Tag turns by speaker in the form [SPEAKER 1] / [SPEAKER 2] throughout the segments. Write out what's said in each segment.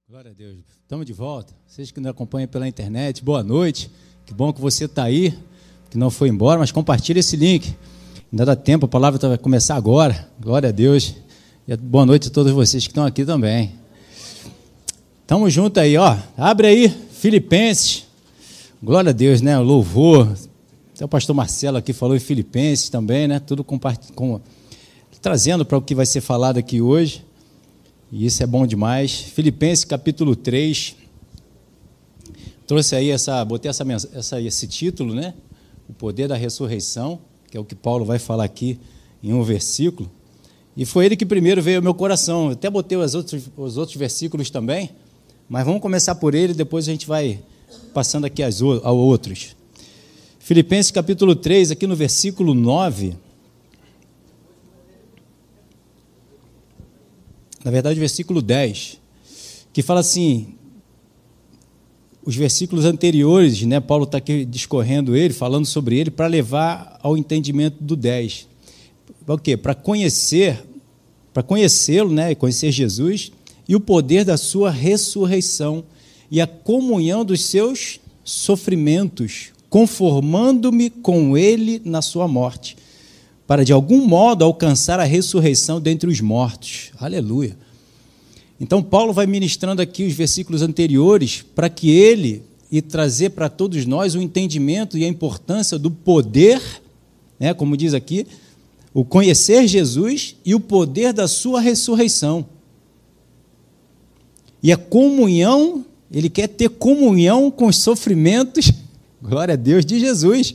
[SPEAKER 1] Glória a Deus. Estamos de volta. Vocês que nos acompanham pela internet, boa noite. Que bom que você está aí, que não foi embora, mas compartilha esse link. Ainda dá tempo, a palavra vai começar agora. Glória a Deus. E boa noite a todos vocês que estão aqui também. Estamos juntos aí, ó. Abre aí, Filipenses. Glória a Deus, né? O louvor. Até o pastor Marcelo aqui falou em Filipenses também, né? Tudo trazendo para o que vai ser falado aqui hoje. E isso é bom demais. Filipenses capítulo 3. Trouxe aí botei esse título, né? O poder da ressurreição, que é o que Paulo vai falar aqui em um versículo. E foi ele que primeiro veio ao meu coração. Eu até botei os outros versículos também, mas vamos começar por ele, depois a gente vai passando aqui a outros. Filipenses capítulo 3, aqui no versículo 9. Na verdade, o versículo 10, que fala assim, os versículos anteriores, né, Paulo está aqui discorrendo falando sobre ele, para levar ao entendimento do 10. Para o quê? Para conhecê-lo, né, conhecer Jesus, e o poder da sua ressurreição, e a comunhão dos seus sofrimentos, conformando-me com ele na sua morte, para de algum modo alcançar a ressurreição dentre os mortos. Aleluia. Então Paulo vai ministrando aqui os versículos anteriores para que ele e trazer para todos nós o entendimento e a importância do poder, né, como diz aqui, o conhecer Jesus e o poder da sua ressurreição. E a comunhão, ele quer ter comunhão com os sofrimentos, glória a Deus, de Jesus,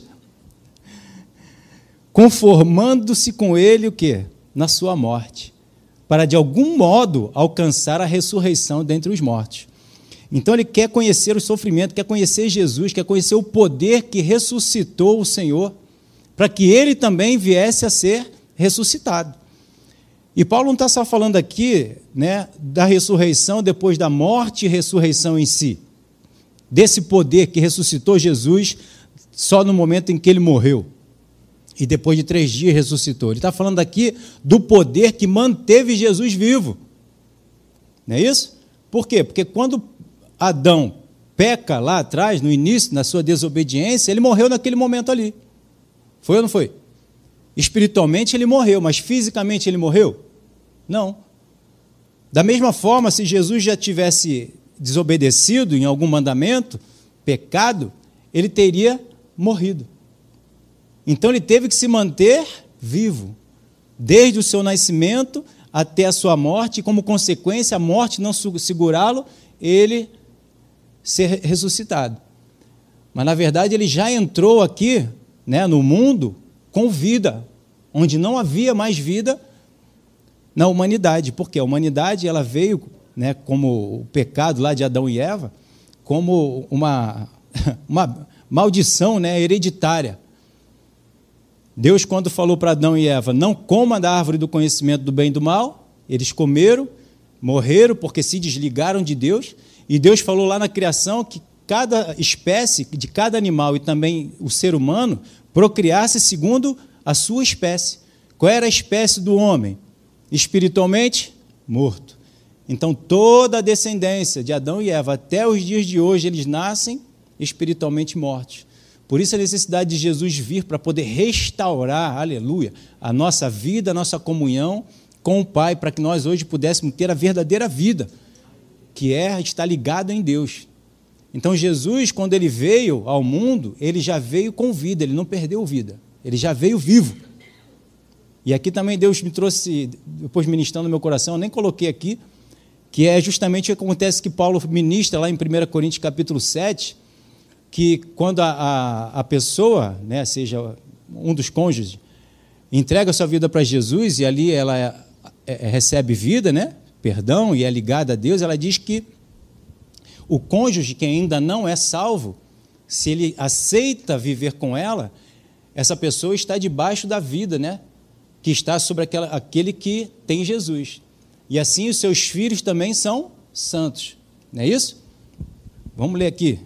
[SPEAKER 1] conformando-se com ele o quê? Na sua morte, para de algum modo alcançar a ressurreição dentre os mortos. Então ele quer conhecer o sofrimento, quer conhecer Jesus, quer conhecer o poder que ressuscitou o Senhor, para que ele também viesse a ser ressuscitado. E Paulo não está só falando aqui, né, da ressurreição depois da morte e ressurreição em si, desse poder que ressuscitou Jesus só no momento em que ele morreu. E depois de 3 dias ressuscitou. Ele está falando aqui do poder que manteve Jesus vivo. Não é isso? Por quê? Porque quando Adão peca lá atrás, no início, na sua desobediência, ele morreu naquele momento ali. Foi ou não foi? Espiritualmente ele morreu, mas fisicamente ele morreu? Não. Da mesma forma, se Jesus já tivesse desobedecido em algum mandamento, pecado, ele teria morrido. Então ele teve que se manter vivo, desde o seu nascimento até a sua morte, e como consequência, a morte não segurá-lo, ele ser ressuscitado. Mas na verdade ele já entrou aqui, né, no mundo com vida, onde não havia mais vida na humanidade, porque a humanidade ela veio, né, como o pecado lá de Adão e Eva, como uma maldição, né, hereditária. Deus, quando falou para Adão e Eva, não coma da árvore do conhecimento do bem e do mal, eles comeram, morreram porque se desligaram de Deus, e Deus falou lá na criação que cada espécie, de cada animal e também o ser humano, procriasse segundo a sua espécie. Qual era a espécie do homem? Espiritualmente, morto. Então, toda a descendência de Adão e Eva, até os dias de hoje, eles nascem espiritualmente mortos. Por isso a necessidade de Jesus vir para poder restaurar, aleluia, a nossa vida, a nossa comunhão com o Pai, para que nós hoje pudéssemos ter a verdadeira vida, que é estar ligado em Deus. Então Jesus, quando ele veio ao mundo, ele já veio com vida, ele não perdeu vida, ele já veio vivo. E aqui também Deus me trouxe, depois ministrando no meu coração, eu nem coloquei aqui, que é justamente o que acontece que Paulo ministra lá em 1 Coríntios capítulo 7, que quando a pessoa, né, seja um dos cônjuges, entrega a sua vida para Jesus e ali ela recebe vida, né, perdão, e é ligada a Deus, ela diz que o cônjuge que ainda não é salvo, se ele aceita viver com ela, essa pessoa está debaixo da vida, né, que está sobre aquele que tem Jesus. E assim os seus filhos também são santos. Não é isso? Vamos ler aqui.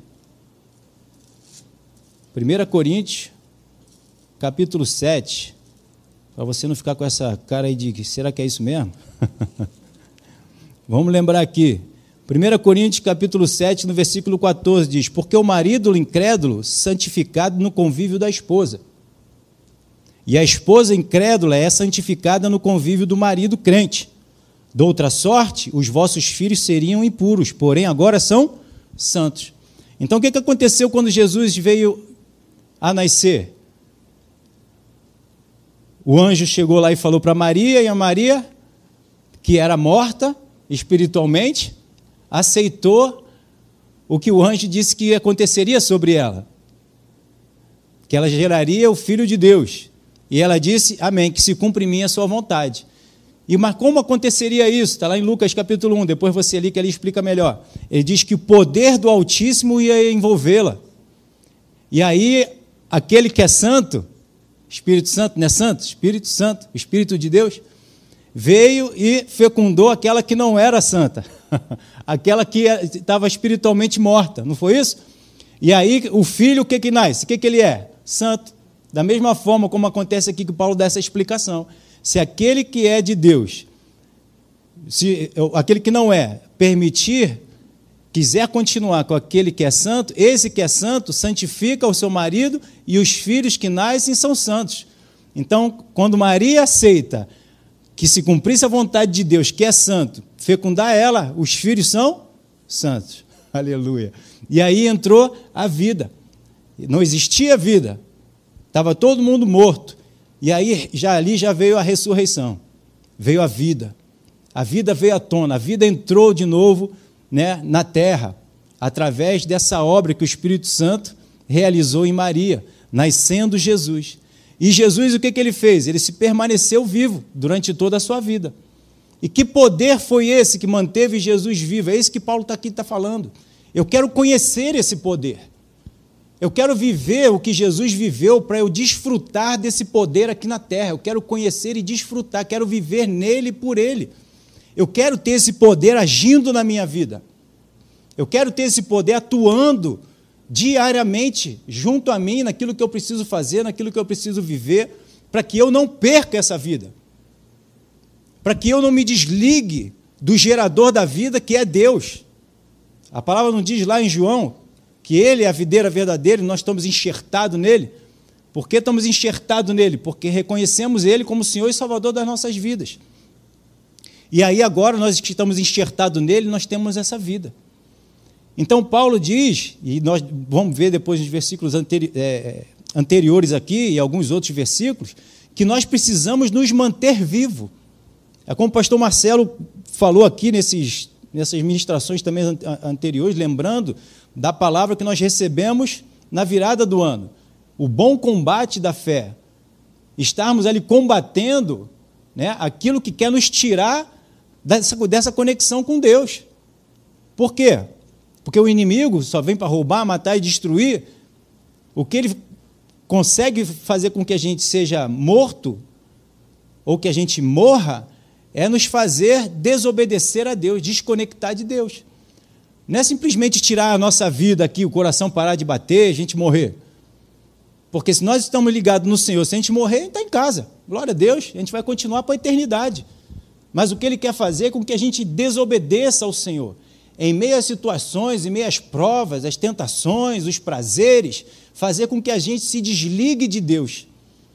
[SPEAKER 1] 1 Coríntios, capítulo 7, para você não ficar com essa cara aí de, será que é isso mesmo? Vamos lembrar aqui, 1 Coríntios capítulo 7, no versículo 14, diz: porque o marido incrédulo santificado no convívio da esposa, e a esposa incrédula é santificada no convívio do marido crente. De outra sorte, os vossos filhos seriam impuros, porém agora são santos. Então, o que aconteceu quando Jesus veio a nascer? O anjo chegou lá e falou para Maria, e a Maria, que era morta espiritualmente, aceitou o que o anjo disse que aconteceria sobre ela, que ela geraria o Filho de Deus. E ela disse, amém, que se cumpre em mim a sua vontade. Mas como aconteceria isso? Está lá em Lucas capítulo 1, depois você lê que ele explica melhor. Ele diz que o poder do Altíssimo ia envolvê-la. E aí, aquele que é santo, Espírito Santo, não é santo? Espírito Santo, o Espírito de Deus, veio e fecundou aquela que não era santa, aquela que estava espiritualmente morta, não foi isso? E aí, o filho, o que nasce? O que ele é? Santo. Da mesma forma como acontece aqui que Paulo dá essa explicação. Se aquele que é de Deus, se aquele que não é, permitir, quiser continuar com aquele que é santo, esse que é santo santifica o seu marido e os filhos que nascem são santos. Então, quando Maria aceita que se cumprisse a vontade de Deus, que é santo, fecundar ela, os filhos são santos. Aleluia. E aí entrou a vida. Não existia vida. Estava todo mundo morto. E aí, ali já veio a ressurreição. Veio a vida. A vida veio à tona. A vida entrou de novo, né, na terra, através dessa obra que o Espírito Santo realizou em Maria, nascendo Jesus. E Jesus, o que ele fez? Ele se permaneceu vivo durante toda a sua vida. E que poder foi esse que manteve Jesus vivo? É isso que Paulo está falando. Eu quero conhecer esse poder. Eu quero viver o que Jesus viveu para eu desfrutar desse poder aqui na terra. Eu quero conhecer e desfrutar, quero viver nele e por ele. Eu quero ter esse poder agindo na minha vida. Eu quero ter esse poder atuando diariamente junto a mim, naquilo que eu preciso fazer, naquilo que eu preciso viver, para que eu não perca essa vida. Para que eu não me desligue do gerador da vida, que é Deus. A palavra não diz lá em João que ele é a videira verdadeira e nós estamos enxertados nele. Por que estamos enxertados nele? Porque reconhecemos ele como Senhor e Salvador das nossas vidas. E aí agora, nós que estamos enxertados nele, nós temos essa vida. Então Paulo diz, e nós vamos ver depois nos versículos anteriores aqui, e alguns outros versículos, que nós precisamos nos manter vivos. É como o pastor Marcelo falou aqui nessas ministrações também anteriores, lembrando da palavra que nós recebemos na virada do ano. O bom combate da fé. Estarmos ali combatendo, né, aquilo que quer nos tirar dessa conexão com Deus. Por quê? Porque o inimigo só vem para roubar, matar e destruir. O que ele consegue fazer com que a gente seja morto, ou que a gente morra, é nos fazer desobedecer a Deus, desconectar de Deus. Não é simplesmente tirar a nossa vida aqui, o coração parar de bater, a gente morrer. Porque se nós estamos ligados no Senhor, se a gente morrer, a gente está em casa. Glória a Deus, a gente vai continuar para a eternidade. Mas o que Ele quer fazer é com que a gente desobedeça ao Senhor. Em meio às situações, em meio às provas, às tentações, os prazeres, fazer com que a gente se desligue de Deus.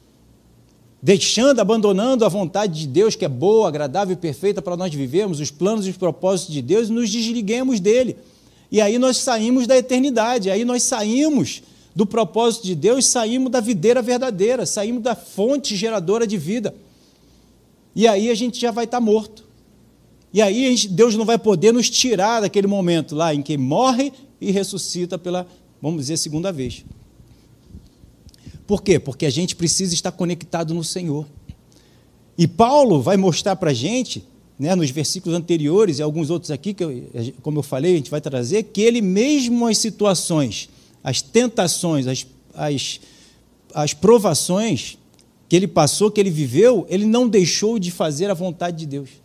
[SPEAKER 1] Abandonando a vontade de Deus, que é boa, agradável e perfeita para nós vivermos, os planos e os propósitos de Deus, e nos desliguemos dele. E aí nós saímos da eternidade, aí nós saímos do propósito de Deus, saímos da videira verdadeira, saímos da fonte geradora de vida. E aí a gente já vai estar morto. E aí Deus não vai poder nos tirar daquele momento lá em que morre e ressuscita pela, vamos dizer, segunda vez. Por quê? Porque a gente precisa estar conectado no Senhor. E Paulo vai mostrar para a gente, né, nos versículos anteriores e alguns outros aqui, como eu falei, a gente vai trazer, que ele mesmo as situações, as tentações, as provações que ele passou, que ele viveu, ele não deixou de fazer a vontade de Deus.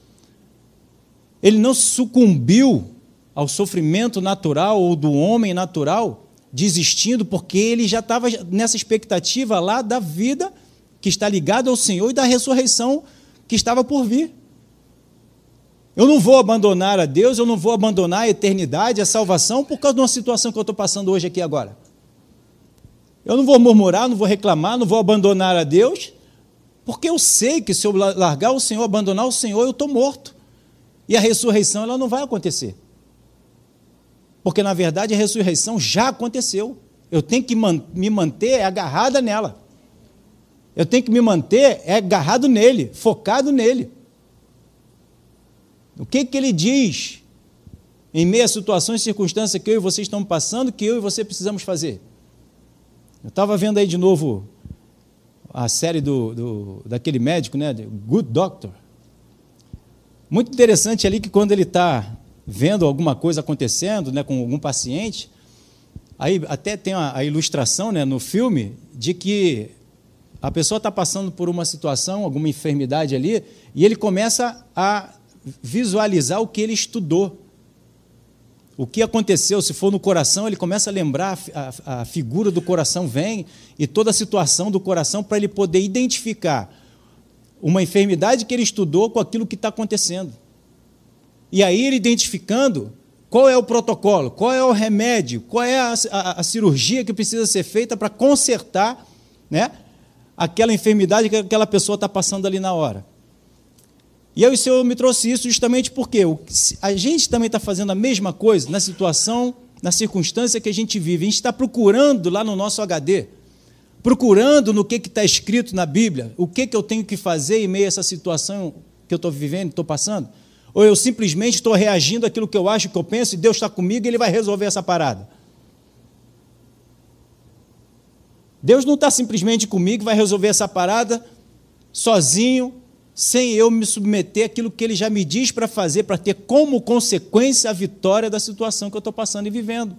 [SPEAKER 1] Ele não sucumbiu ao sofrimento natural ou do homem natural, desistindo, porque ele já estava nessa expectativa lá da vida que está ligada ao Senhor e da ressurreição que estava por vir. Eu não vou abandonar a Deus, eu não vou abandonar a eternidade, a salvação, por causa de uma situação que eu estou passando hoje aqui agora. Eu não vou murmurar, não vou reclamar, não vou abandonar a Deus, porque eu sei que se eu largar o Senhor, abandonar o Senhor, eu estou morto. E a ressurreição ela não vai acontecer. Porque, na verdade, a ressurreição já aconteceu. Eu tenho que me manter agarrada nela. Eu tenho que me manter agarrado nele, focado nele. O que ele diz em meio a situações e circunstâncias que eu e você estamos passando, que eu e você precisamos fazer? Eu estava vendo aí de novo a série daquele médico, né, Good Doctor. Muito interessante ali que quando ele está vendo alguma coisa acontecendo, né, com algum paciente, aí até tem a ilustração, né, no filme de que a pessoa está passando por uma situação, alguma enfermidade ali, e ele começa a visualizar o que ele estudou. O que aconteceu, se for no coração, ele começa a lembrar, a figura do coração vem, e toda a situação do coração, para ele poder identificar uma enfermidade que ele estudou com aquilo que está acontecendo. E aí ele identificando qual é o protocolo, qual é o remédio, qual é a cirurgia que precisa ser feita para consertar, né, aquela enfermidade que aquela pessoa está passando ali na hora. E aí o Senhor me trouxe isso justamente porque a gente também está fazendo a mesma coisa na situação, na circunstância que a gente vive. A gente está procurando lá no nosso HD, procurando no que está escrito na Bíblia, o que eu tenho que fazer em meio a essa situação que eu estou vivendo, estou passando, ou eu simplesmente estou reagindo àquilo que eu acho, que eu penso, e Deus está comigo e Ele vai resolver essa parada. Deus não está simplesmente comigo, vai resolver essa parada sozinho, sem eu me submeter àquilo que Ele já me diz para fazer, para ter como consequência a vitória da situação que eu estou passando e vivendo.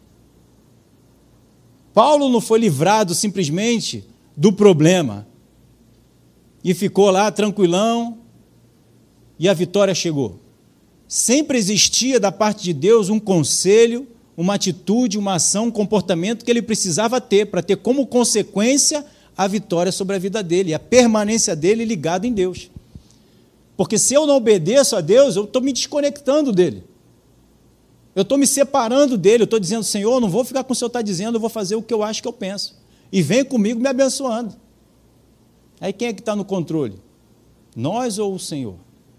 [SPEAKER 1] Paulo não foi livrado simplesmente do problema e ficou lá tranquilão e a vitória chegou. Sempre existia da parte de Deus um conselho, uma atitude, uma ação, um comportamento que ele precisava ter para ter como consequência a vitória sobre a vida dele, a permanência dele ligada em Deus. Porque se eu não obedeço a Deus, eu estou me desconectando dele. Eu estou me separando dele, eu estou dizendo, Senhor, não vou ficar com o Senhor está dizendo, eu vou fazer o que eu acho que eu penso. E vem comigo me abençoando. Aí quem é que está no controle? Nós ou o Senhor?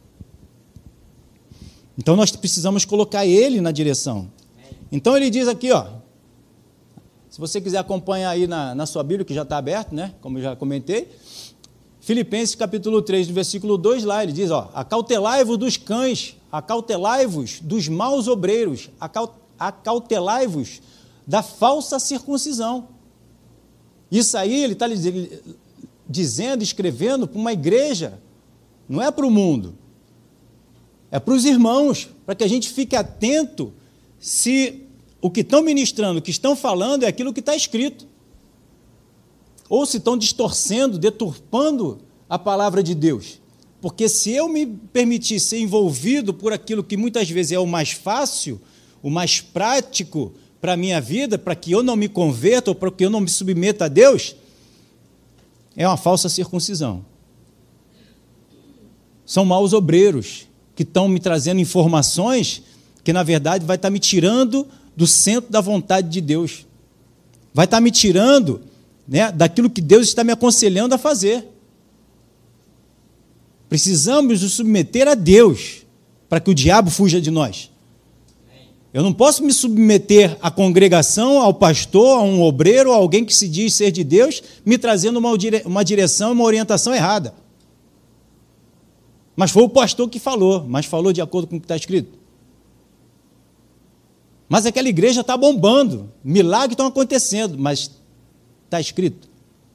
[SPEAKER 1] Então nós precisamos colocar Ele na direção. Então ele diz aqui, ó, se você quiser acompanhar aí na sua Bíblia, que já está aberto, né, como eu já comentei, Filipenses capítulo 3, no versículo 2, lá ele diz, ó, acautelai-vos dos cães, acautelai-vos dos maus obreiros, acautelai-vos da falsa circuncisão. Isso aí ele está dizendo, escrevendo para uma igreja, não é para o mundo, é para os irmãos, para que a gente fique atento se o que estão ministrando, o que estão falando é aquilo que está escrito, ou se estão distorcendo, deturpando a palavra de Deus. Porque se eu me permitir ser envolvido por aquilo que muitas vezes é o mais fácil, o mais prático para a minha vida, para que eu não me converta ou para que eu não me submeta a Deus, é uma falsa circuncisão. São maus obreiros que estão me trazendo informações que, na verdade, vai estar me tirando do centro da vontade de Deus. Vai estar me tirando, né, daquilo que Deus está me aconselhando a fazer. Precisamos nos submeter a Deus para que o diabo fuja de nós. Eu não posso me submeter à congregação, ao pastor, a um obreiro, a alguém que se diz ser de Deus, me trazendo uma direção, uma orientação errada. Mas foi o pastor que falou, mas falou de acordo com o que está escrito. Mas aquela igreja está bombando, milagres estão acontecendo, mas está escrito.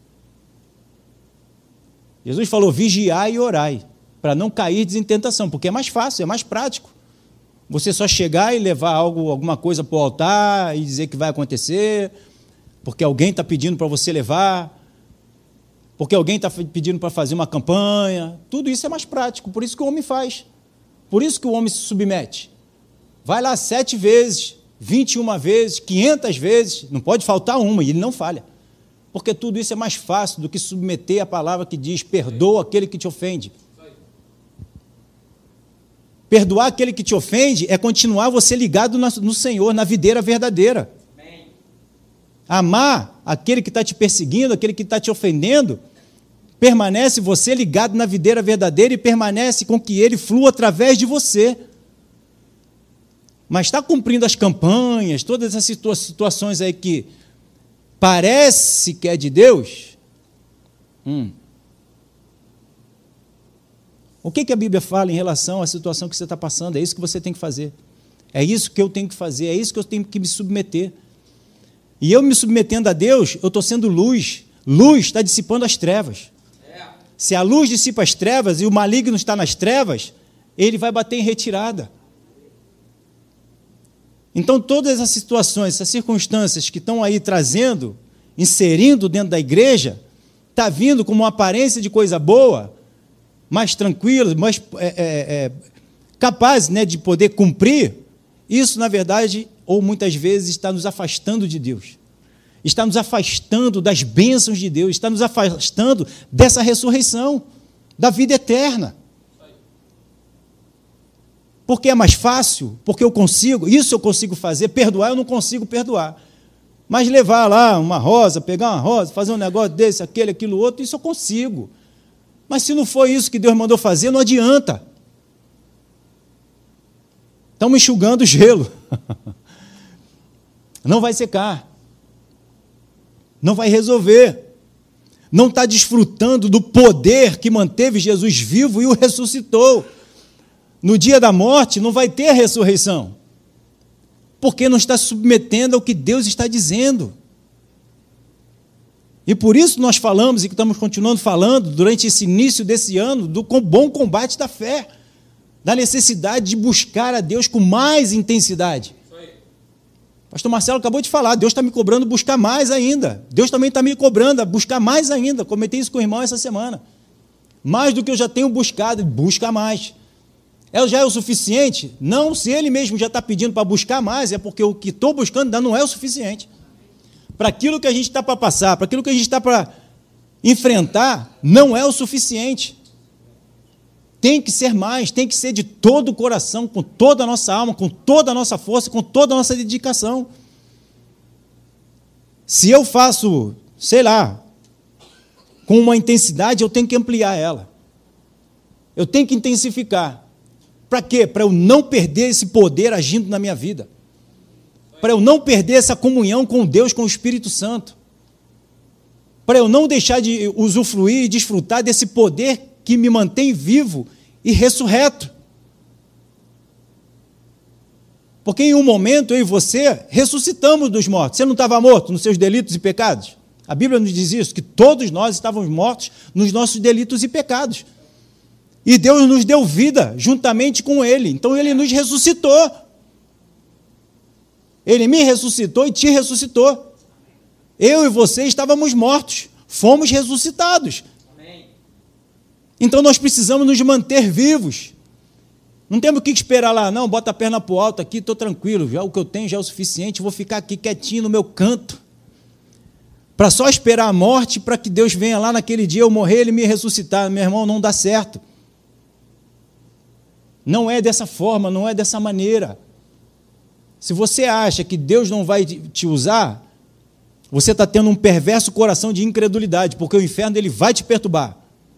[SPEAKER 1] Jesus falou, vigiai e orai, para não cair em tentação, porque é mais fácil, é mais prático. Você só chegar e levar alguma coisa para o altar e dizer que vai acontecer, porque alguém está pedindo para você levar, porque alguém está pedindo para fazer uma campanha, tudo isso é mais prático, por isso que o homem faz, por isso que o homem se submete. Vai lá 7 vezes, 21 vezes, 500 vezes, não pode faltar uma, e ele não falha. Porque tudo isso é mais fácil do que submeter a palavra que diz, perdoa aquele que te ofende. Perdoar aquele que te ofende é continuar você ligado no Senhor, na videira verdadeira. Amém. Amar aquele que está te perseguindo, aquele que está te ofendendo, permanece você ligado na videira verdadeira e permanece com que ele flua através de você. Mas está cumprindo as campanhas, todas essas situações aí que parece que é de Deus. O que a Bíblia fala em relação à situação que você está passando? É isso que você tem que fazer. É isso que eu tenho que fazer, é isso que eu tenho que me submeter. E eu me submetendo a Deus, eu estou sendo luz. Luz está dissipando as trevas. Se a luz dissipa as trevas e o maligno está nas trevas, ele vai bater em retirada. Então, todas essas situações, essas circunstâncias que estão aí trazendo, inserindo dentro da igreja, está vindo com uma aparência de coisa boa, mais tranquila, mais capaz, né, de poder cumprir. Isso, na verdade, ou muitas vezes, está nos afastando de Deus. Está nos afastando das bênçãos de Deus, está nos afastando dessa ressurreição, da vida eterna. Porque é mais fácil, porque eu consigo, isso eu consigo fazer, perdoar eu não consigo perdoar. Mas levar lá uma rosa, pegar uma rosa, fazer um negócio desse, aquele, aquilo, outro, isso eu consigo. Mas se não foi isso que Deus mandou fazer, não adianta. Estamos enxugando o gelo. Não vai secar. Não vai resolver. Não está desfrutando do poder que manteve Jesus vivo e o ressuscitou. No dia da morte não vai ter ressurreição, porque não está submetendo ao que Deus está dizendo. E por isso nós falamos, e estamos continuando falando, durante esse início desse ano, do bom combate da fé, da necessidade de buscar a Deus com mais intensidade. Pastor Marcelo acabou de falar, Deus está me cobrando buscar mais ainda. Deus também está me cobrando a buscar mais ainda. Comentei isso com o irmão essa semana. Mais do que eu já tenho buscado, busca mais. Já é o suficiente? Não, se ele mesmo já está pedindo para buscar mais, é porque o que estou buscando ainda não é o suficiente. Para aquilo que a gente está para passar, para aquilo que a gente está para enfrentar, não é o suficiente. Tem que ser mais, tem que ser de todo o coração, com toda a nossa alma, com toda a nossa força, com toda a nossa dedicação. Se eu faço, sei lá, com uma intensidade, eu tenho que ampliar ela. Eu tenho que intensificar. Para quê? Para eu não perder esse poder agindo na minha vida. Para eu não perder essa comunhão com Deus, com o Espírito Santo. Para eu não deixar de usufruir e desfrutar desse poder que me mantém vivo e ressurreto. Porque em um momento eu e você ressuscitamos dos mortos. Você não estava morto nos seus delitos e pecados? A Bíblia nos diz isso, que todos nós estávamos mortos nos nossos delitos e pecados. E Deus nos deu vida juntamente com Ele. Então Ele nos ressuscitou. Ele me ressuscitou e te ressuscitou. Eu e você estávamos mortos, fomos ressuscitados. Então nós precisamos nos manter vivos. Não temos que esperar lá, não, bota a perna para o alto aqui, estou tranquilo, já o que eu tenho já é o suficiente, vou ficar aqui quietinho no meu canto, para só esperar a morte, para que Deus venha lá naquele dia eu morrer, Ele me ressuscitar. Meu irmão, não dá certo. Não é dessa forma, não é dessa maneira. Se você acha que Deus não vai te usar, você está tendo um perverso coração de incredulidade, porque o inferno ele vai te perturbar.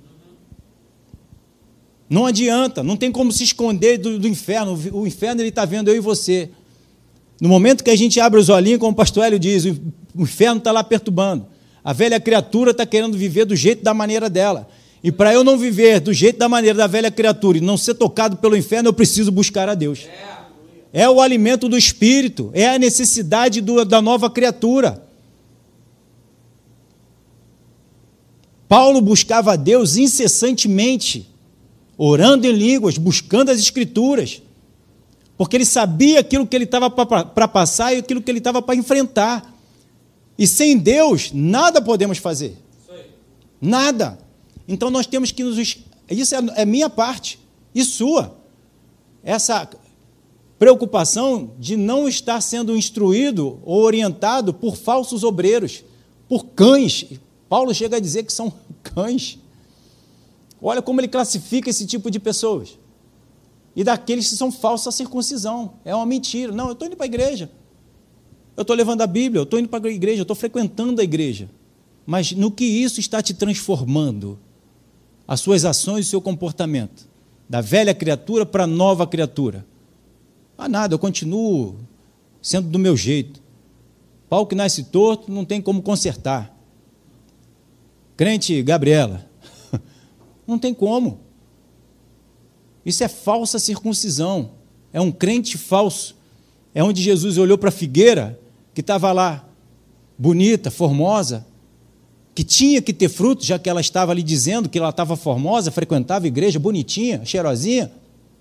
[SPEAKER 1] Não adianta, não tem como se esconder do inferno. O inferno está vendo eu e você. No momento que a gente abre os olhinhos, como o pastor Hélio diz, o inferno está lá perturbando. A velha criatura está querendo viver do jeito, da maneira dela. E para eu não viver do jeito, da maneira da velha criatura e não ser tocado pelo inferno, eu preciso buscar a Deus. É o alimento do Espírito, é a necessidade da nova criatura. Paulo buscava a Deus incessantemente, orando em línguas, buscando as Escrituras, porque ele sabia aquilo que ele estava para passar e aquilo que ele estava para enfrentar. E sem Deus, nada podemos fazer. Nada. Então nós temos que isso é minha parte e sua. Essa preocupação de não estar sendo instruído ou orientado por falsos obreiros, por cães. Paulo chega a dizer que são cães. Olha como ele classifica esse tipo de pessoas. e daqueles que são falsa circuncisão. É uma mentira. Não, eu estou indo para a igreja. Eu estou levando a Bíblia, eu estou indo para a igreja, eu estou frequentando a igreja. Mas no que isso está te transformando? As suas ações e o seu comportamento. Da velha criatura para a nova criatura. Ah, nada, eu continuo sendo do meu jeito. Pau que nasce torto, não tem como consertar. Crente Gabriela, não tem como. Isso é falsa circuncisão. É um crente falso. É onde Jesus olhou para a figueira, que estava lá, bonita, formosa, que tinha que ter fruto, já que ela estava ali dizendo que ela estava formosa, frequentava a igreja, bonitinha, cheirosinha,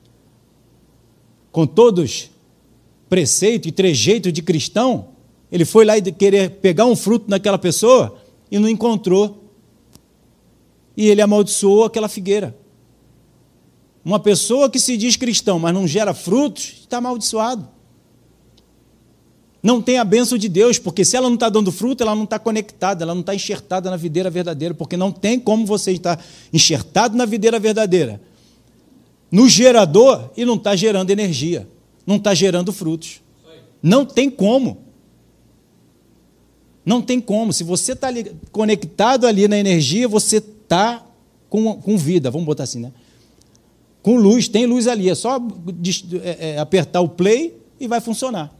[SPEAKER 1] com todos preceito e trejeito de cristão. Ele foi lá e querer pegar um fruto naquela pessoa e não encontrou. E ele amaldiçoou aquela figueira. Uma pessoa que se diz cristão, mas não gera frutos, está amaldiçoado. Não tem a bênção de Deus, porque se ela não está dando fruto, ela não está conectada, ela não está enxertada na videira verdadeira, porque não tem como você estar enxertado na videira verdadeira, no gerador, e não está gerando energia, não está gerando frutos. Não tem como. Não tem como. Se você está conectado ali na energia, você está com vida, vamos botar assim, né? Com luz, tem luz ali, é só apertar o play e vai funcionar.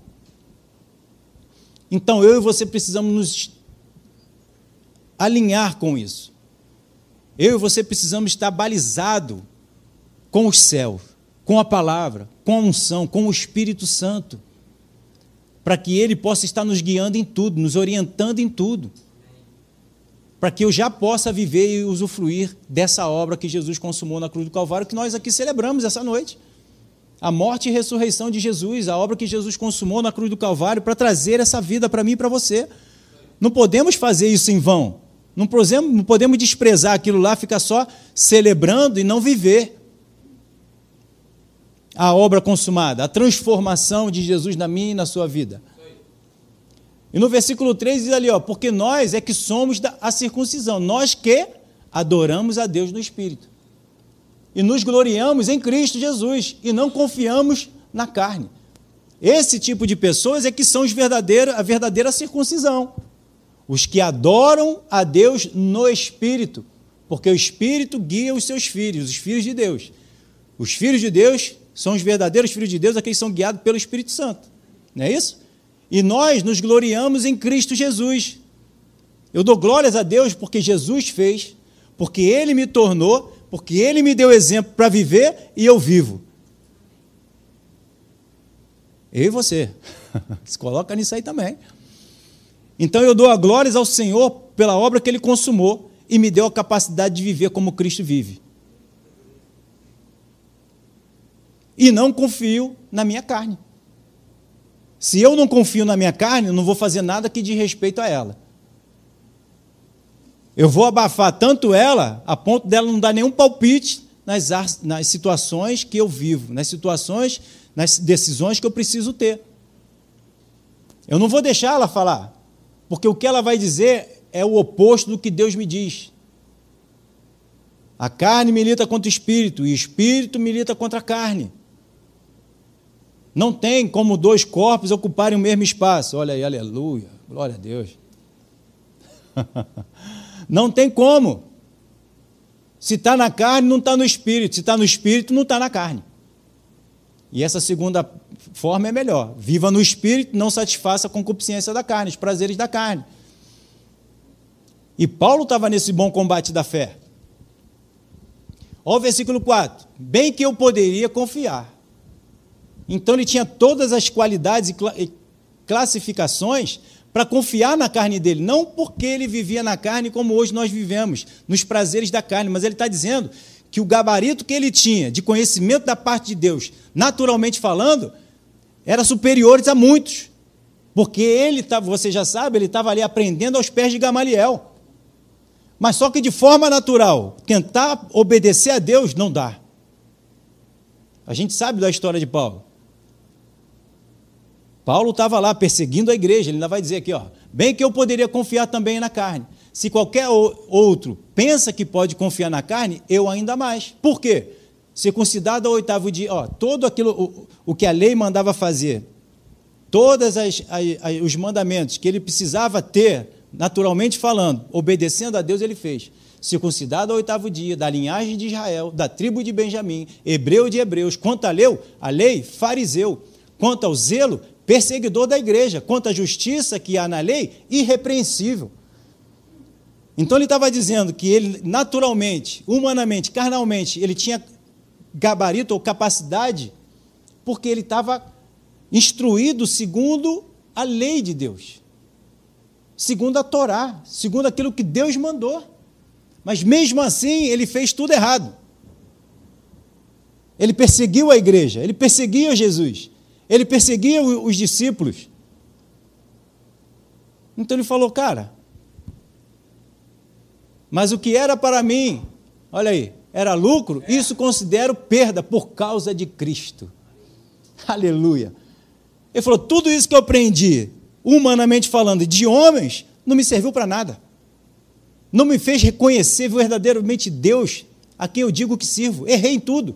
[SPEAKER 1] Então, eu e você precisamos nos alinhar com isso. Eu e você precisamos estar balizados com os céus, com a palavra, com a unção, com o Espírito Santo, para que Ele possa estar nos guiando em tudo, nos orientando em tudo, para que eu já possa viver e usufruir dessa obra que Jesus consumou na cruz do Calvário, que nós aqui celebramos essa noite. A morte e ressurreição de Jesus, a obra que Jesus consumou na cruz do Calvário para trazer essa vida para mim e para você. Não podemos fazer isso em vão. Não podemos desprezar aquilo lá, ficar só celebrando e não viver a obra consumada, a transformação de Jesus na minha e na sua vida. E no versículo 3 diz ali, porque nós é que somos a circuncisão, nós que adoramos a Deus no Espírito. E nos gloriamos em Cristo Jesus, e não confiamos na carne. Esse tipo de pessoas é que são a verdadeira circuncisão. Os que adoram a Deus no Espírito, porque o Espírito guia os seus filhos, os filhos de Deus. Os filhos de Deus são os verdadeiros filhos de Deus, aqueles que são guiados pelo Espírito Santo. Não é isso? E nós nos gloriamos em Cristo Jesus. Eu dou glórias a Deus porque Jesus fez, porque Ele me tornou, porque Ele me deu exemplo para viver e eu vivo. Eu e você. Se coloca nisso aí também. Então eu dou a glórias ao Senhor pela obra que Ele consumou e me deu a capacidade de viver como Cristo vive. E não confio na minha carne. Se eu não confio na minha carne, eu não vou fazer nada que diz respeito a ela. Eu vou abafar tanto ela, a ponto dela não dar nenhum palpite nas situações que eu vivo, nas decisões que eu preciso ter. Eu não vou deixar ela falar, porque o que ela vai dizer é o oposto do que Deus me diz. A carne milita contra o espírito, e o espírito milita contra a carne. Não tem como dois corpos ocuparem o mesmo espaço. Olha aí, aleluia, glória a Deus. Não tem como. Se está na carne, não está no espírito. Se está no espírito, não está na carne. E essa segunda forma é melhor. Viva no espírito, não satisfaça a concupiscência da carne, os prazeres da carne. E Paulo estava nesse bom combate da fé. Olha o versículo 4. Bem que eu poderia confiar. Então ele tinha todas as qualidades e classificações para confiar na carne dele, não porque ele vivia na carne como hoje nós vivemos, nos prazeres da carne, mas ele está dizendo que o gabarito que ele tinha de conhecimento da parte de Deus, naturalmente falando, era superior a muitos, porque ele estava, você já sabe, ele estava ali aprendendo aos pés de Gamaliel, mas só que de forma natural, tentar obedecer a Deus não dá. A gente sabe da história de Paulo. Paulo estava lá perseguindo a igreja, ele ainda vai dizer aqui, bem que eu poderia confiar também na carne. Se qualquer outro pensa que pode confiar na carne, eu ainda mais. Por quê? circuncidado ao 8º dia, todo aquilo, o que a lei mandava fazer, todos os mandamentos que ele precisava ter, naturalmente falando, obedecendo a Deus, ele fez. Circuncidado ao 8º dia, da linhagem de Israel, da tribo de Benjamim, hebreu de hebreus. Quanto a lei, fariseu. Quanto ao zelo, perseguidor da igreja. Quanto à justiça que há na lei, irrepreensível. Então ele estava dizendo que ele, naturalmente, humanamente, carnalmente, ele tinha gabarito ou capacidade, porque ele estava instruído segundo a lei de Deus, segundo a Torá, segundo aquilo que Deus mandou. Mas mesmo assim, ele fez tudo errado. Ele perseguiu a igreja, ele perseguia Jesus, ele perseguia os discípulos. Então ele falou, cara, mas o que era para mim, olha aí, era lucro, isso considero perda por causa de Cristo. Aleluia. Ele falou, tudo isso que eu aprendi, humanamente falando, de homens, não me serviu para nada. Não me fez reconhecer verdadeiramente Deus, a quem eu digo que sirvo. Errei em tudo.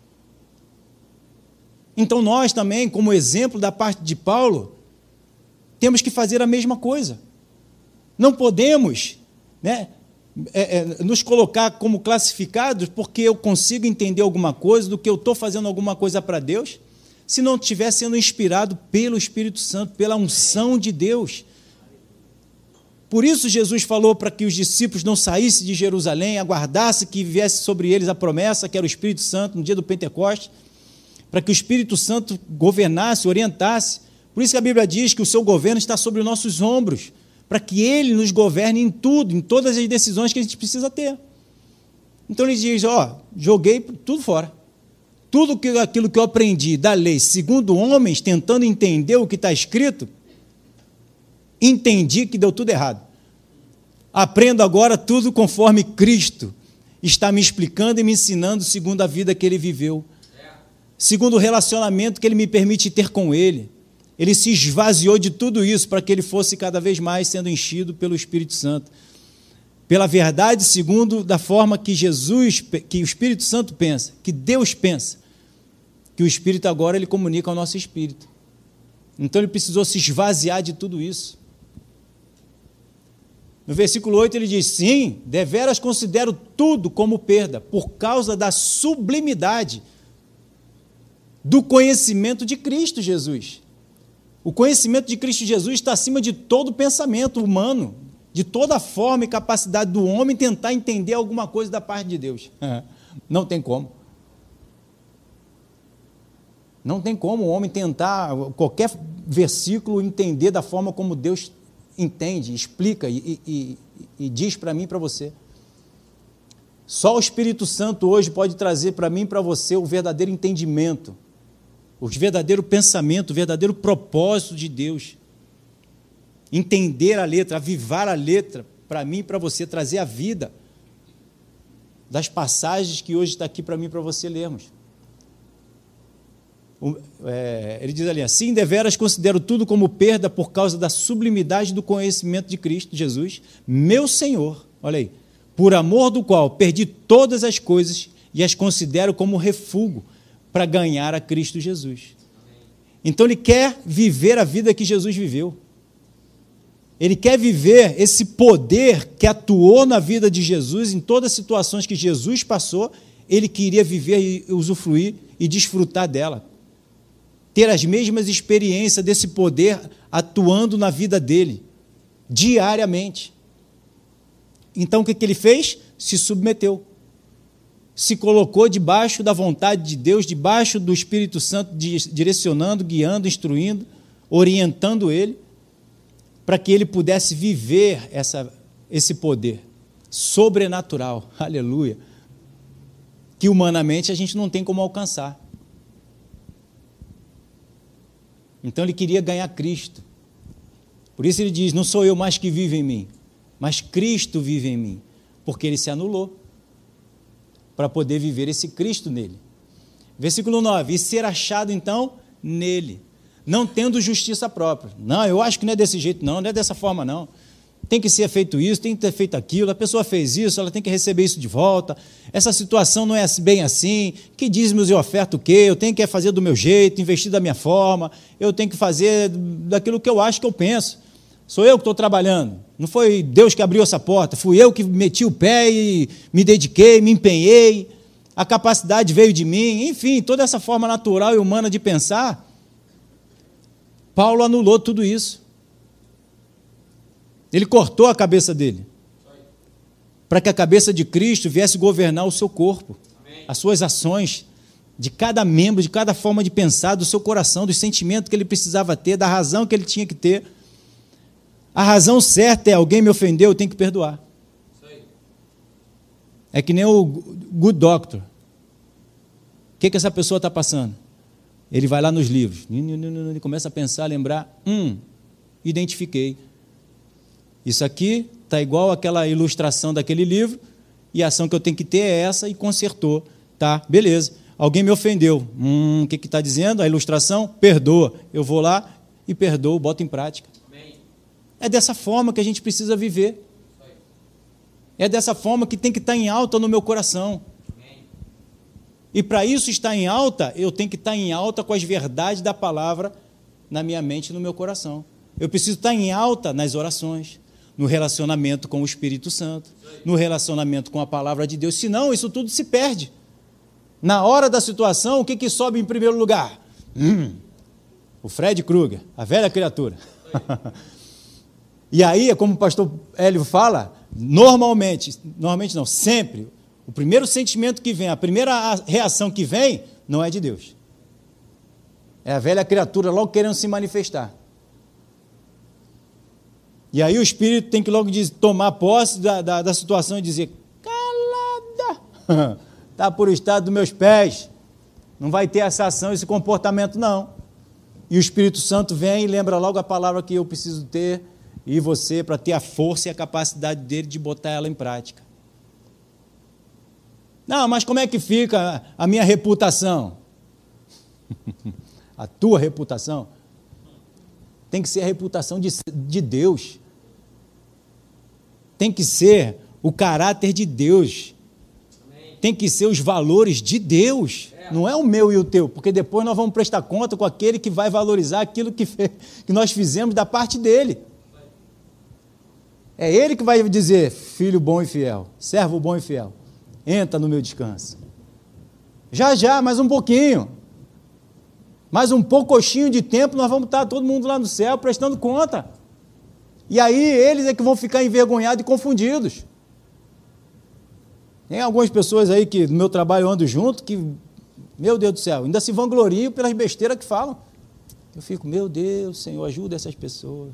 [SPEAKER 1] Então nós também, como exemplo da parte de Paulo, temos que fazer a mesma coisa. Não podemos, nos colocar como classificados porque eu consigo entender alguma coisa, do que eu estou fazendo alguma coisa para Deus, se não estiver sendo inspirado pelo Espírito Santo, pela unção de Deus. Por isso Jesus falou para que os discípulos não saíssem de Jerusalém, aguardassem que viesse sobre eles a promessa, que era o Espírito Santo, no dia do Pentecostes, para que o Espírito Santo governasse, orientasse. Por isso que a Bíblia diz que o seu governo está sobre os nossos ombros, para que ele nos governe em tudo, em todas as decisões que a gente precisa ter. Então ele diz, joguei tudo fora. Tudo aquilo que eu aprendi da lei, segundo homens, tentando entender o que está escrito, entendi que deu tudo errado. Aprendo agora tudo conforme Cristo está me explicando e me ensinando, segundo a vida que Ele viveu, segundo o relacionamento que Ele me permite ter com Ele. Ele se esvaziou de tudo isso para que Ele fosse cada vez mais sendo enchido pelo Espírito Santo. Pela verdade, segundo da forma que que o Espírito Santo pensa, que Deus pensa, que o Espírito agora Ele comunica ao nosso Espírito. Então Ele precisou se esvaziar de tudo isso. No versículo 8 ele diz, sim, deveras considero tudo como perda, por causa da sublimidade do conhecimento de Cristo Jesus. O conhecimento de Cristo Jesus está acima de todo pensamento humano, de toda forma e capacidade do homem tentar entender alguma coisa da parte de Deus. Não tem como. Não tem como o homem tentar qualquer versículo entender da forma como Deus entende, explica e diz para mim e para você. Só o Espírito Santo hoje pode trazer para mim e para você o verdadeiro entendimento, o verdadeiro pensamento, o verdadeiro propósito de Deus. Entender a letra, avivar a letra para mim e para você, trazer a vida das passagens que hoje está aqui para mim e para você lermos. Ele diz ali, assim deveras considero tudo como perda por causa da sublimidade do conhecimento de Cristo Jesus, meu Senhor, olha aí, por amor do qual perdi todas as coisas e as considero como refúgio para ganhar a Cristo Jesus. Então ele quer viver a vida que Jesus viveu. Ele quer viver esse poder que atuou na vida de Jesus, em todas as situações que Jesus passou, ele queria viver e usufruir e desfrutar dela. Ter as mesmas experiências desse poder atuando na vida dele, diariamente. Então, o que ele fez? Se submeteu. Se colocou debaixo da vontade de Deus, debaixo do Espírito Santo, direcionando, guiando, instruindo, orientando ele, para que ele pudesse viver esse poder sobrenatural, aleluia, que humanamente a gente não tem como alcançar. Então ele queria ganhar Cristo. Por isso ele diz, não sou eu mais que vivo em mim, mas Cristo vive em mim, porque ele se anulou para poder viver esse Cristo nele. Versículo 9, e ser achado então nele, não tendo justiça própria. Não, eu acho que não é desse jeito não, não é dessa forma não. tem que ser feito isso, tem que ter feito aquilo, a pessoa fez isso, ela tem que receber isso de volta, essa situação não é bem assim, que dízimos e oferta o quê? Eu tenho que fazer do meu jeito, investir da minha forma, eu tenho que fazer daquilo que eu acho que eu penso. Sou eu que estou trabalhando, não foi Deus que abriu essa porta, fui eu que meti o pé e me dediquei, me empenhei, a capacidade veio de mim, enfim, toda essa forma natural e humana de pensar. Paulo anulou tudo isso. Ele cortou a cabeça dele, para que a cabeça de Cristo viesse governar o seu corpo, as suas ações, de cada membro, de cada forma de pensar, do seu coração, dos sentimentos que ele precisava ter, da razão que ele tinha que ter. A razão certa é: alguém me ofendeu, eu tenho que perdoar. É que nem o Good Doctor. O que essa pessoa está passando? Ele vai lá nos livros, ele começa a pensar, lembrar, identifiquei. Isso aqui está igual àquela ilustração daquele livro, e a ação que eu tenho que ter é essa, e consertou. Tá, beleza. Alguém me ofendeu. O que está dizendo? A ilustração? Perdoa. Eu vou lá e perdoo, boto em prática. Amém. É dessa forma que a gente precisa viver. É dessa forma que tem que estar em alta no meu coração. Amém. E para isso estar em alta, eu tenho que estar em alta com as verdades da palavra na minha mente e no meu coração. Eu preciso estar em alta nas orações, no relacionamento com o Espírito Santo, no relacionamento com a palavra de Deus. Senão, isso tudo se perde. Na hora da situação, o que sobe em primeiro lugar? O Fred Krueger, a velha criatura. E aí, como o pastor Hélio fala, normalmente não, sempre, o primeiro sentimento que vem, a primeira reação que vem, não é de Deus. É a velha criatura logo querendo se manifestar. E aí o Espírito tem que logo tomar posse da situação e dizer: calada, está por estado dos meus pés, não vai ter essa ação, esse comportamento não. E o Espírito Santo vem e lembra logo a palavra que eu preciso ter, e você, para ter a força e a capacidade dele de botar ela em prática. Não, mas como é que fica a minha reputação? A tua reputação? Tem que ser a reputação de Deus. Tem que ser o caráter de Deus. Amém. Tem que ser os valores de Deus. Não é o meu e o teu, porque depois nós vamos prestar conta com aquele que vai valorizar aquilo que nós fizemos da parte dele. É ele que vai dizer: filho bom e fiel, servo bom e fiel, entra no meu descanso. Já, mais um pouquinho. Mais um poucochinho de tempo, nós vamos estar todo mundo lá no céu prestando conta. E aí eles é que vão ficar envergonhados e confundidos. Tem algumas pessoas aí que no meu trabalho eu ando junto, que, meu Deus do céu, ainda se vangloriam pelas besteiras que falam. Eu fico: meu Deus, Senhor, ajuda essas pessoas.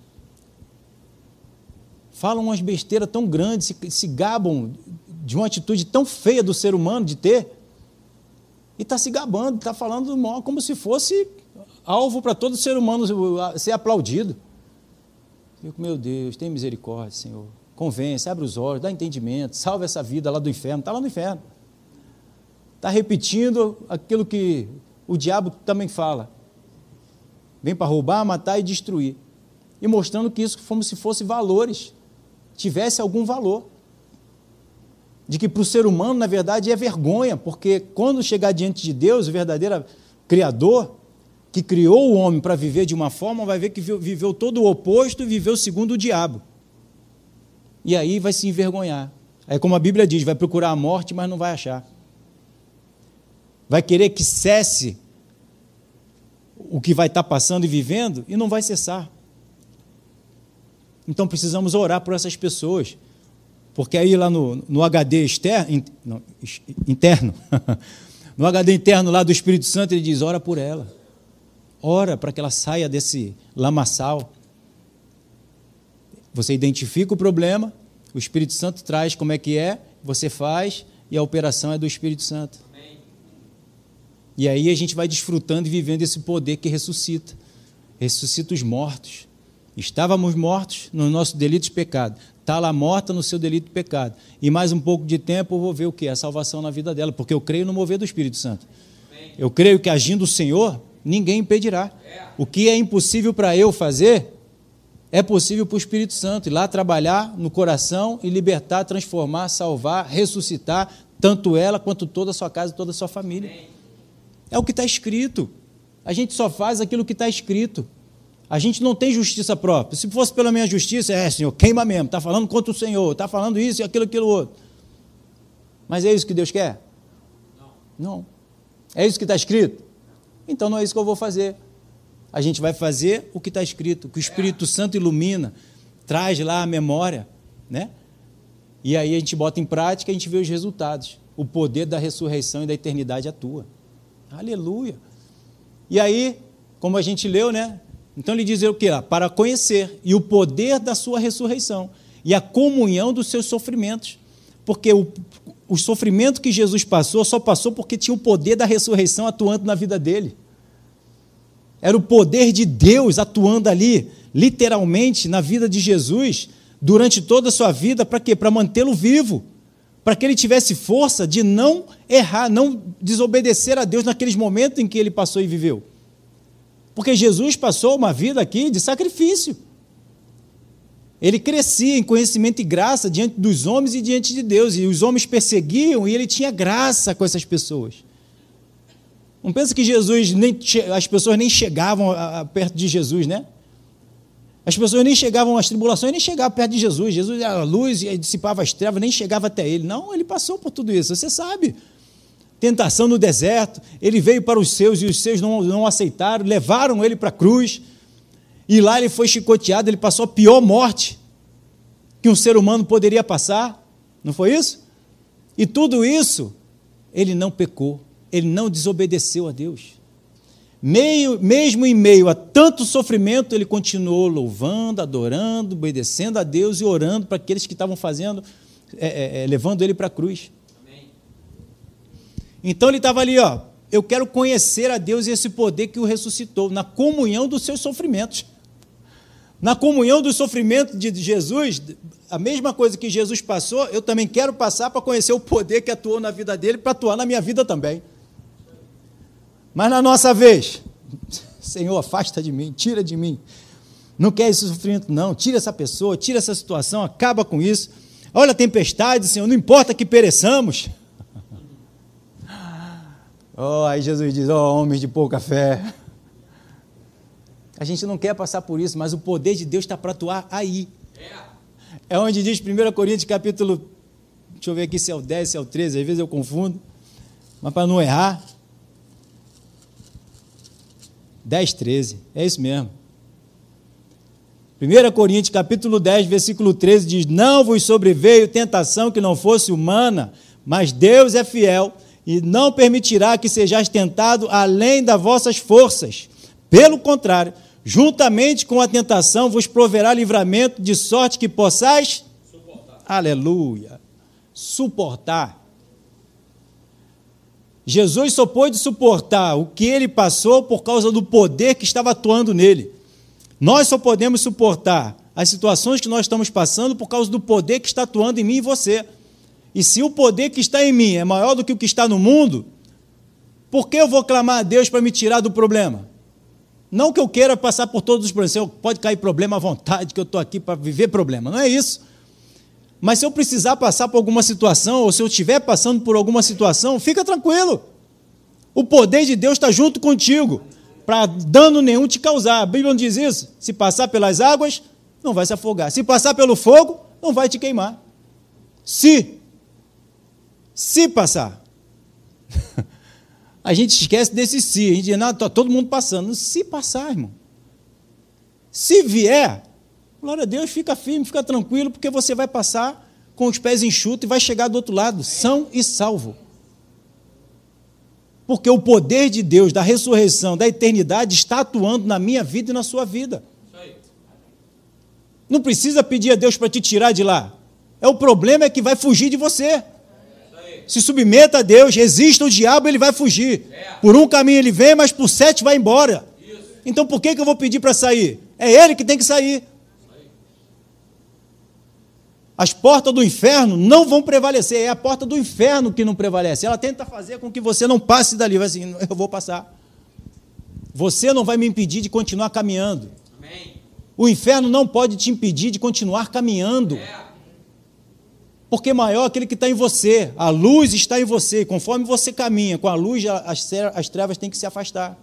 [SPEAKER 1] Falam umas besteiras tão grandes, se gabam de uma atitude tão feia do ser humano de ter, e está se gabando, está falando do mal como se fosse alvo para todo ser humano ser aplaudido. Eu fico: meu Deus, tem misericórdia, Senhor. Convence, abre os olhos, dá entendimento, salva essa vida lá do inferno. Está lá no inferno. Está repetindo aquilo que o diabo também fala. Vem para roubar, matar e destruir. E mostrando que isso como se fosse valores, tivesse algum valor. De que para o ser humano, na verdade, é vergonha, porque quando chegar diante de Deus, o verdadeiro Criador, que criou o homem para viver de uma forma, vai ver que viveu todo o oposto e viveu segundo o diabo. E aí vai se envergonhar. Aí, como a Bíblia diz, vai procurar a morte, mas não vai achar. Vai querer que cesse o que vai estar passando e vivendo, e não vai cessar. Então precisamos orar por essas pessoas, porque aí lá no HD interno, no HD interno lá do Espírito Santo, ele diz: ora por ela, ora para que ela saia desse lamaçal. Você identifica o problema, o Espírito Santo traz como é que é, você faz, e a operação é do Espírito Santo. Amém. E aí a gente vai desfrutando e vivendo esse poder que ressuscita os mortos. Estávamos mortos no nosso delito de pecado, está lá morta no seu delito de pecado, e mais um pouco de tempo eu vou ver o que? A salvação na vida dela, porque eu creio no mover do Espírito Santo. Amém. Eu creio que agindo o Senhor, ninguém impedirá. O que é impossível para eu fazer, É possível para o Espírito Santo ir lá trabalhar no coração e libertar, transformar, salvar, ressuscitar, tanto ela quanto toda a sua casa e toda a sua família. É o que está escrito. A gente só faz aquilo que está escrito. A gente não tem justiça própria. Se fosse pela minha justiça, Senhor, queima mesmo, está falando contra o Senhor, está falando isso e aquilo outro. Mas é isso que Deus quer? Não. É isso que está escrito? Então não é isso que eu vou fazer. A gente vai fazer o que está escrito, que o Espírito Santo ilumina, traz lá a memória, né? E aí a gente bota em prática e a gente vê os resultados. O poder da ressurreição e da eternidade atua. Aleluia! E aí, como a gente leu, né? Então ele diz o que lá? Para conhecer e o poder da sua ressurreição e a comunhão dos seus sofrimentos. Porque o sofrimento que Jesus passou, só passou porque tinha o poder da ressurreição atuando na vida dele. Era o poder de Deus atuando ali, literalmente, na vida de Jesus, durante toda a sua vida, para quê? Para mantê-lo vivo, para que ele tivesse força de não errar, não desobedecer a Deus naqueles momentos em que ele passou e viveu. Porque Jesus passou uma vida aqui de sacrifício. Ele crescia em conhecimento e graça diante dos homens e diante de Deus, e os homens perseguiam e ele tinha graça com essas pessoas. Não pensa que Jesus, as pessoas nem chegavam perto de Jesus, né? As pessoas nem chegavam, as tribulações nem chegavam perto de Jesus. Jesus era a luz e dissipava as trevas, nem chegava até ele. Não, ele passou por tudo isso, você sabe. Tentação no deserto, ele veio para os seus e os seus não aceitaram, levaram ele para a cruz, e lá ele foi chicoteado, ele passou a pior morte que um ser humano poderia passar, não foi isso? E tudo isso, ele não pecou. Ele não desobedeceu a Deus. Mesmo em meio a tanto sofrimento, ele continuou louvando, adorando, obedecendo a Deus e orando para aqueles que estavam fazendo, levando ele para a cruz. Amém. Então ele estava ali, eu quero conhecer a Deus e esse poder que o ressuscitou, na comunhão dos seus sofrimentos. Na comunhão do sofrimento de Jesus, a mesma coisa que Jesus passou, eu também quero passar para conhecer o poder que atuou na vida dele, para atuar na minha vida também. Mas na nossa vez, Senhor, afasta de mim, tira de mim. Não quer esse sofrimento, não. Tira essa pessoa, tira essa situação, acaba com isso. Olha a tempestade, Senhor, não importa que pereçamos. Aí Jesus diz, homens de pouca fé. A gente não quer passar por isso, mas o poder de Deus está para atuar aí. É onde diz 1 Coríntios capítulo, deixa eu ver aqui se é o 10, se é o 13, às vezes eu confundo, mas para não errar, 10, 13, é isso mesmo. 1 Coríntios capítulo 10, versículo 13 diz, não vos sobreveio tentação que não fosse humana, mas Deus é fiel e não permitirá que sejais tentado além das vossas forças. Pelo contrário, juntamente com a tentação vos proverá livramento, de sorte que possais suportar. Aleluia, suportar. Jesus só pôde suportar o que ele passou por causa do poder que estava atuando nele. Nós só podemos suportar as situações que nós estamos passando por causa do poder que está atuando em mim e você. E se o poder que está em mim é maior do que o que está no mundo, por que eu vou clamar a Deus para me tirar do problema? Não que eu queira passar por todos os problemas, pode cair problema à vontade, que eu estou aqui para viver problema, não é isso. Mas se eu precisar passar por alguma situação, ou se eu estiver passando por alguma situação, fica tranquilo. O poder de Deus está junto contigo, para dano nenhum te causar. A Bíblia não diz isso? Se passar pelas águas, não vai se afogar. Se passar pelo fogo, não vai te queimar. Se passar. A gente esquece desse se. A gente diz, não, está todo mundo passando. Se passar, irmão. Se vier, glória a Deus, fica firme, fica tranquilo, porque você vai passar com os pés enxutos e vai chegar do outro lado, são e salvo. Porque o poder de Deus, da ressurreição, da eternidade, está atuando na minha vida e na sua vida. Não precisa pedir a Deus para te tirar de lá. O problema é que vai fugir de você. Se submeta a Deus, resista ao diabo, ele vai fugir. Por um caminho ele vem, mas por 7 vai embora. Então por que eu vou pedir para sair? É ele que tem que sair. As portas do inferno não vão prevalecer, é a porta do inferno que não prevalece. Ela tenta fazer com que você não passe dali, vai assim, eu vou passar. Você não vai me impedir de continuar caminhando. Amém. O inferno não pode te impedir de continuar caminhando. Porque maior é aquele que está em você. A luz está em você. E conforme você caminha com a luz, as trevas têm que se afastar.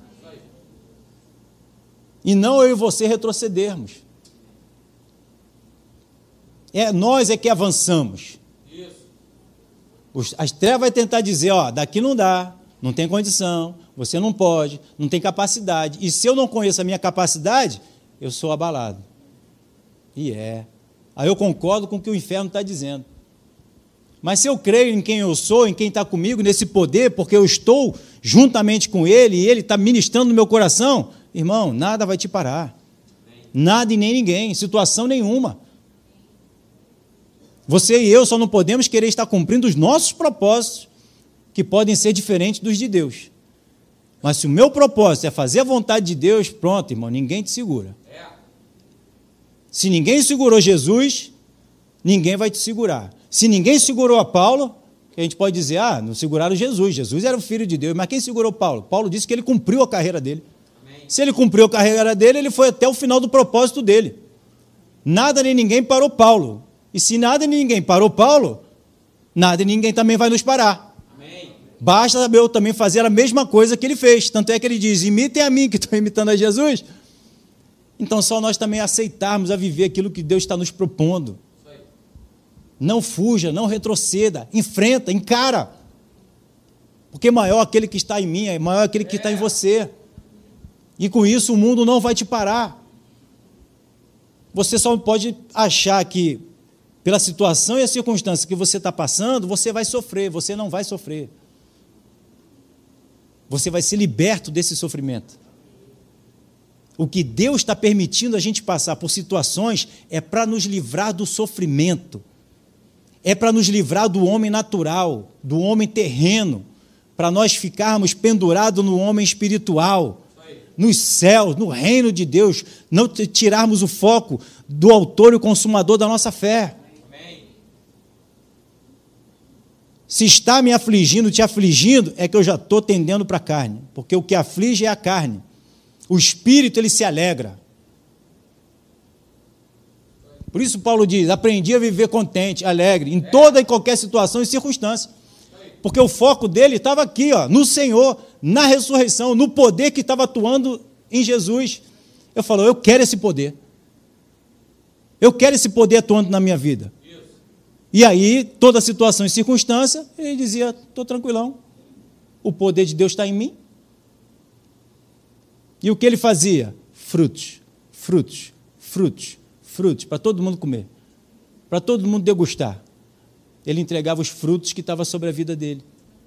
[SPEAKER 1] E não eu e você retrocedermos. Nós é que avançamos. As trevas vão tentar dizer, daqui não dá, não tem condição, você não pode, não tem capacidade. E se eu não conheço a minha capacidade, eu sou abalado. Aí eu concordo com o que o inferno está dizendo. Mas se eu creio em quem eu sou, em quem está comigo, nesse poder, porque eu estou juntamente com Ele, e Ele está ministrando no meu coração, irmão, nada vai te parar. Nada e nem ninguém, situação nenhuma. Você e eu só não podemos querer estar cumprindo os nossos propósitos, que podem ser diferentes dos de Deus. Mas se o meu propósito é fazer a vontade de Deus, pronto, irmão, ninguém te segura. Se ninguém segurou Jesus, ninguém vai te segurar. Se ninguém segurou a Paulo, que a gente pode dizer, não seguraram Jesus. Jesus era o Filho de Deus, mas quem segurou Paulo? Paulo disse que ele cumpriu a carreira dele. Amém. Se ele cumpriu a carreira dele, ele foi até o final do propósito dele. Nada nem ninguém parou Paulo. E se nada nem ninguém parou Paulo, nada e ninguém também vai nos parar. Amém. Basta eu também fazer a mesma coisa que ele fez. Tanto é que ele diz, imitem a mim, que estou imitando a Jesus. Então só nós também aceitarmos a viver aquilo que Deus está nos propondo. Não fuja, não retroceda, enfrenta, encara. Porque maior aquele que está em mim, é maior aquele que está em você. E com isso o mundo não vai te parar. Você só pode achar que, pela situação e a circunstância que você está passando, você vai sofrer. Você não vai sofrer. Você vai ser liberto desse sofrimento. O que Deus está permitindo a gente passar por situações é para nos livrar do sofrimento. É para nos livrar do homem natural, do homem terreno, para nós ficarmos pendurados no homem espiritual, nos céus, no reino de Deus, não tirarmos o foco do autor e o consumador da nossa fé. Amém. Se está me afligindo, te afligindo, é que eu já estou tendendo para a carne, porque o que aflige é a carne. O espírito, ele se alegra. Por isso Paulo diz, aprendi a viver contente, alegre, em toda e qualquer situação e circunstância. Porque o foco dele estava aqui, no Senhor, na ressurreição, no poder que estava atuando em Jesus. Eu falo, eu quero esse poder. Eu quero esse poder atuando na minha vida. E aí, toda situação e circunstância, ele dizia, estou tranquilão. O poder de Deus está em mim. E o que ele fazia? Frutos, frutos, frutos. Frutos, para todo mundo comer, para todo mundo degustar. Ele entregava os frutos que estavam sobre a vida dele.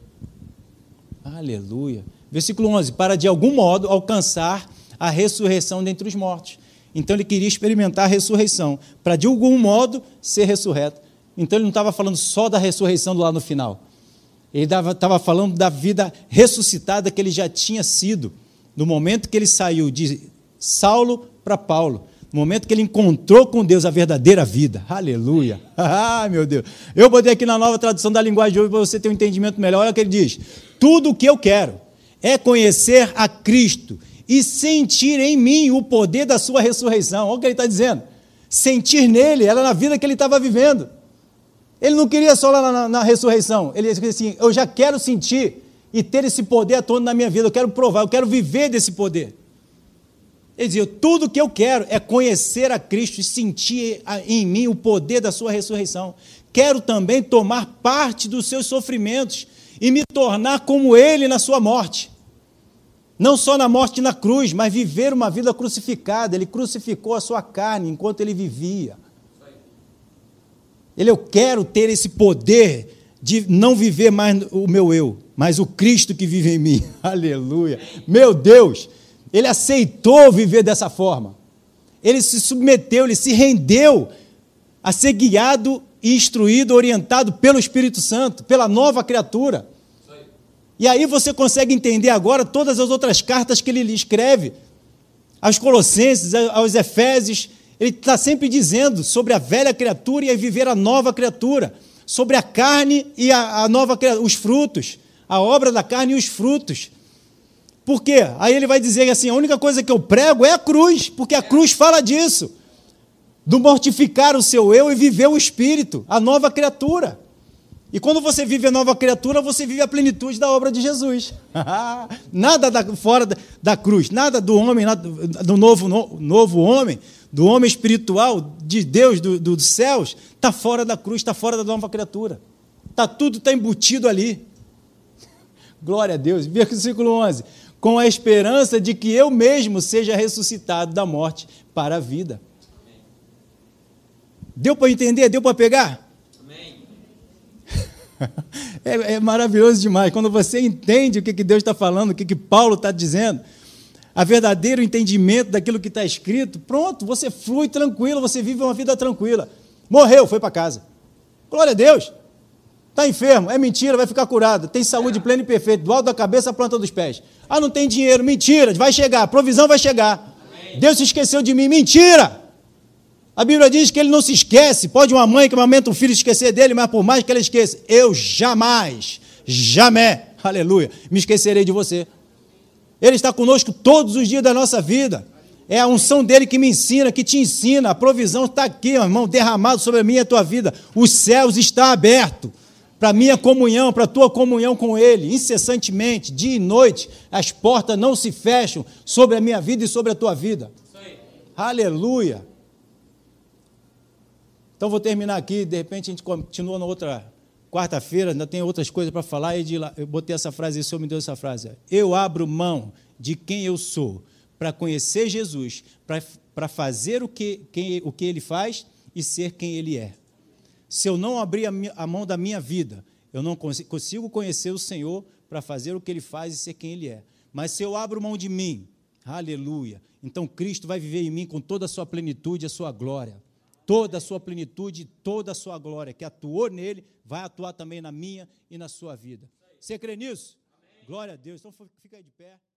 [SPEAKER 1] Aleluia. Versículo 11, para de algum modo alcançar a ressurreição dentre os mortos. Então ele queria experimentar a ressurreição, para de algum modo ser ressurreto. Então ele não estava falando só da ressurreição lá no final. Ele estava falando da vida ressuscitada que ele já tinha sido, no momento que ele saiu de Saulo para Paulo. No momento que ele encontrou com Deus a verdadeira vida. Aleluia. Meu Deus. Eu botei aqui na nova tradução da linguagem de hoje para você ter um entendimento melhor. Olha o que ele diz. Tudo o que eu quero é conhecer a Cristo e sentir em mim o poder da sua ressurreição. Olha o que ele está dizendo. Sentir nele, era na vida que ele estava vivendo. Ele não queria só lá na ressurreição. Ele disse assim, eu já quero sentir e ter esse poder atuando na minha vida. Eu quero provar, eu quero viver desse poder. Ele dizia, tudo que eu quero é conhecer a Cristo e sentir em mim o poder da sua ressurreição. Quero também tomar parte dos seus sofrimentos e me tornar como Ele na sua morte. Não só na morte na cruz, mas viver uma vida crucificada. Ele crucificou a sua carne enquanto Ele vivia. Eu quero ter esse poder de não viver mais o meu eu, mas o Cristo que vive em mim. Aleluia. Meu Deus! Ele aceitou viver dessa forma. Ele se submeteu, ele se rendeu a ser guiado, instruído, orientado pelo Espírito Santo, pela nova criatura. E aí você consegue entender agora todas as outras cartas que ele escreve, aos Colossenses, aos Efésios. Ele está sempre dizendo sobre a velha criatura e viver a nova criatura, sobre a carne e a nova criatura, os frutos, a obra da carne e os frutos. Por quê? Aí ele vai dizer assim, a única coisa que eu prego é a cruz, porque a cruz fala disso, do mortificar o seu eu e viver o Espírito, a nova criatura. E quando você vive a nova criatura, você vive a plenitude da obra de Jesus. Nada fora da cruz, nada do homem, nada do novo homem, do homem espiritual, de Deus, dos céus, está fora da cruz, está fora da nova criatura. Tudo está embutido ali. Glória a Deus. Versículo 11. Com a esperança de que eu mesmo seja ressuscitado da morte para a vida. Deu para entender? Deu para pegar? Amém. É maravilhoso demais. Quando você entende o que Deus está falando, o que Paulo está dizendo, a verdadeiro entendimento daquilo que está escrito, pronto, você flui tranquilo, você vive uma vida tranquila. Morreu, foi para casa. Glória a Deus. Está enfermo, é mentira, vai ficar curado. Tem saúde plena e perfeita, do alto da cabeça à planta dos pés. Não tem dinheiro, mentira, vai chegar, provisão vai chegar. Amém. Deus se esqueceu de mim, mentira. A Bíblia diz que ele não se esquece. Pode uma mãe que amamenta um filho esquecer dele, mas por mais que ele esqueça, eu jamais, aleluia, me esquecerei de você. Ele está conosco todos os dias da nossa vida. É a unção dele que me ensina, que te ensina. A provisão está aqui, meu irmão, derramado sobre a minha e a tua vida. Os céus estão abertos para a minha comunhão, para a tua comunhão com ele, incessantemente, dia e noite. As portas não se fecham sobre a minha vida e sobre a tua vida. Aleluia. Então, vou terminar aqui, de repente a gente continua na outra quarta-feira, ainda tem outras coisas para falar, e eu botei essa frase, o Senhor me deu essa frase. Eu abro mão de quem eu sou para conhecer Jesus, para fazer o que Ele faz e ser quem Ele é. Se eu não abrir a mão da minha vida, eu não consigo conhecer o Senhor para fazer o que Ele faz e ser quem Ele é. Mas se eu abro mão de mim, aleluia, então Cristo vai viver em mim com toda a sua plenitude e a sua glória. Toda a sua plenitude, toda a sua glória, que atuou nele, vai atuar também na minha e na sua vida. Você crê nisso? Amém. Glória a Deus. Então fica aí de pé.